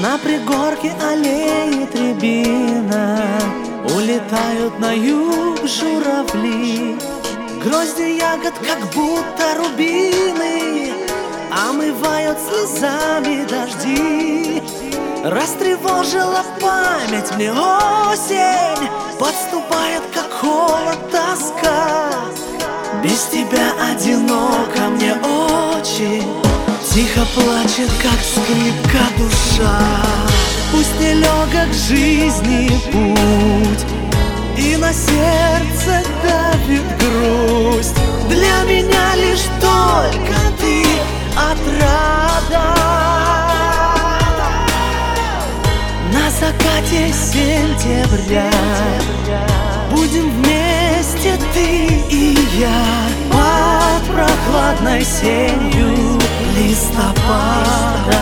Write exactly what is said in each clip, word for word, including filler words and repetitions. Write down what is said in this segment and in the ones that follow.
На пригорке аллеет рябина, улетают на юг журавли. Грозди ягод, как будто рубины, омывают слезами дожди. Растревожила память мне осень, подступает, как холод, тоска. Без тебя одиноко мне очень, тихо плачет, как скрипка, душа. Пусть нелегок жизни путь, и на сердце давит грусть. Для меня лишь только ты отрада. На закате сентября будем вместе ты и я под прохладной сенью листопада.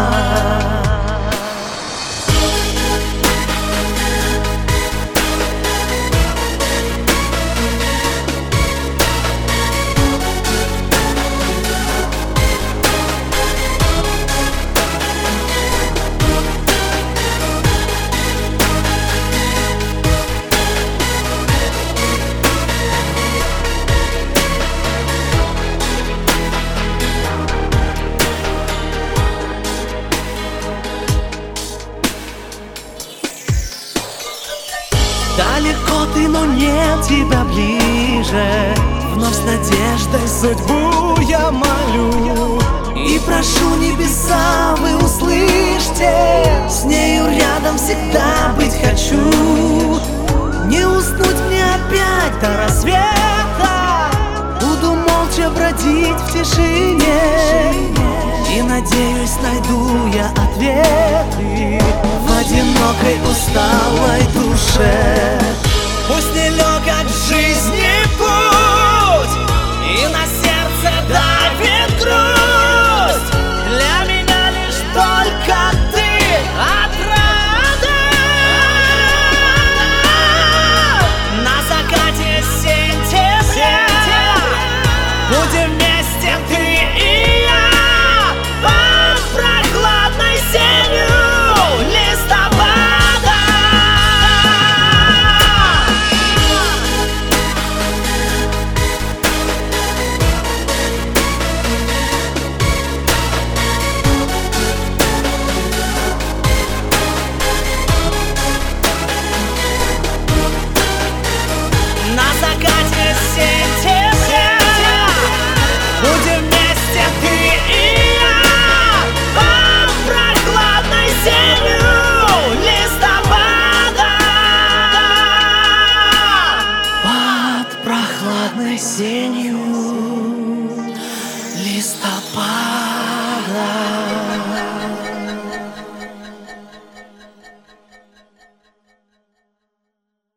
Далеко ты, но нет тебя ближе. Вновь с надеждой судьбу я молю и прошу небеса, вы услышьте. С нею рядом всегда быть хочу. Не уснуть мне опять до рассвета. Буду молча бродить в тишине и, надеюсь, найду я ответы в одинокой усталой душе. Пусть нелегок в жизни путь, и на сердце давит грусть. Для меня лишь только ты отрада. На закате сентября будем вместе ты и я под прохладной сенью листопада. На закате сентября будем вместе ты и я под прохладной сенью листопада. Под прохладной сенью